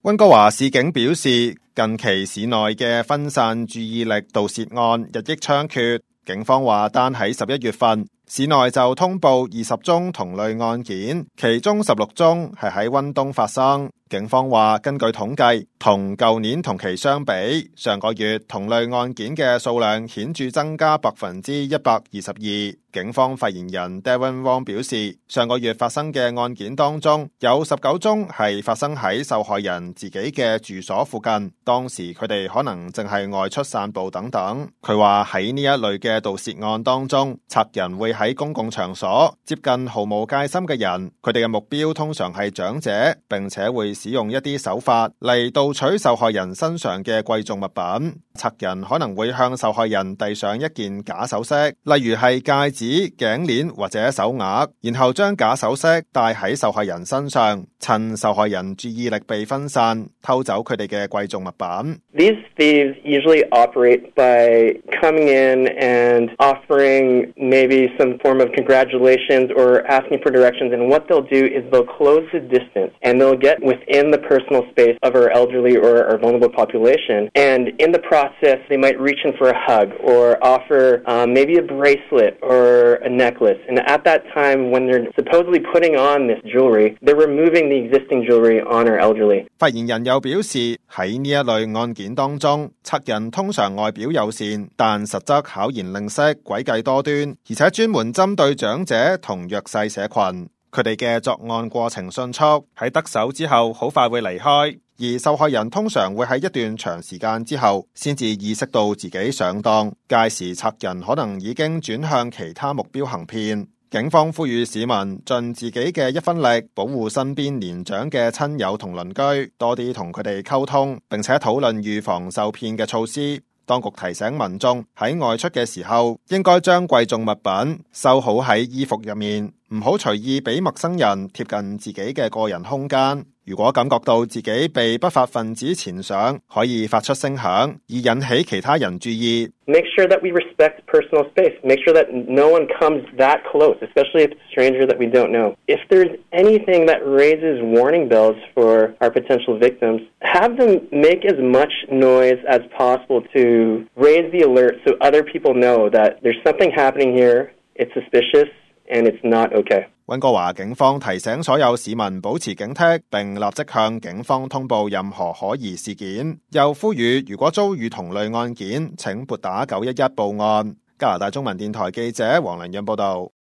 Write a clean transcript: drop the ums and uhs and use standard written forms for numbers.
溫哥華市警表示，近期市內嘅分散注意力盜竊案日益猖獗。警方話，單喺11月份，市內就通報20宗同類案件，其中16宗係喺溫東發生。警方話，根據統計，同舊年同期相比，上個月同類案件嘅數量顯著增加122%。警方發言人 Darren Wong 表示，上個月發生嘅案件當中，有19宗係發生喺受害人自己嘅住所附近，當時佢哋可能淨係外出散步等等。佢話喺呢一類嘅盜竊案當中，賊人會喺公共場所接近毫無戒心嘅人，佢哋嘅目標通常係長者，並且會使用一啲手法嚟盜取受害人身上嘅貴重物品。賊人可能會向受害人遞上一件假首飾，例如係戒指、頸鏈或者手鐲，然後將假首飾戴喺受害人身上，趁受害人注意力被分散，偷走佢哋嘅貴重物品。 These thieves usually operate by coming in and offering maybe some form of congratulations or asking for directions, and what they'll do is they'll close the distance and they'll get within the personal space of our elderly or our vulnerable population, and in the process they might reach in for a hug or offer maybe a bracelet or a necklace, and at that time when they're supposedly putting on this jewelry, they're removing the existing jewelry on our elderly. 發言人又表示，喺呢一類案件當中，賊人通常外表友善，但實則巧言令色、詭計多端，而且專門針對長者同弱勢社群。佢哋嘅作案過程迅速，喺得手之後好快會離開，而受害人通常會喺一段長時間之後先至意識到自己上當，屆時賊人可能已經轉向其他目標行騙。警方呼籲市民盡自己嘅一分力，保護身邊年長嘅親友同鄰居，多啲同佢哋溝通，並且討論預防受騙嘅措施。當局提醒民眾喺外出嘅時候，應該將貴重物品收好喺衣服入面，唔好隨意俾陌生人貼近自己嘅個人空間。如果感覺到自己被不法分子纏上，可以發出聲響，以引起其他人注意。 Make sure that we respect personal space. Make sure that no one comes that close, especially if it's a stranger that we don't know. If there's anything that raises warning bells for our potential victims, have them make as much noise as possible to raise the alert so other people know that there's something happening here, it's suspicious, and it's not okay. 溫哥華警方提醒所有市民保持警惕，並立即向警方通報任何可疑事件。又呼籲如果遭遇同類案件，請撥打911報案。加拿大中文電台記者黃良潤報道。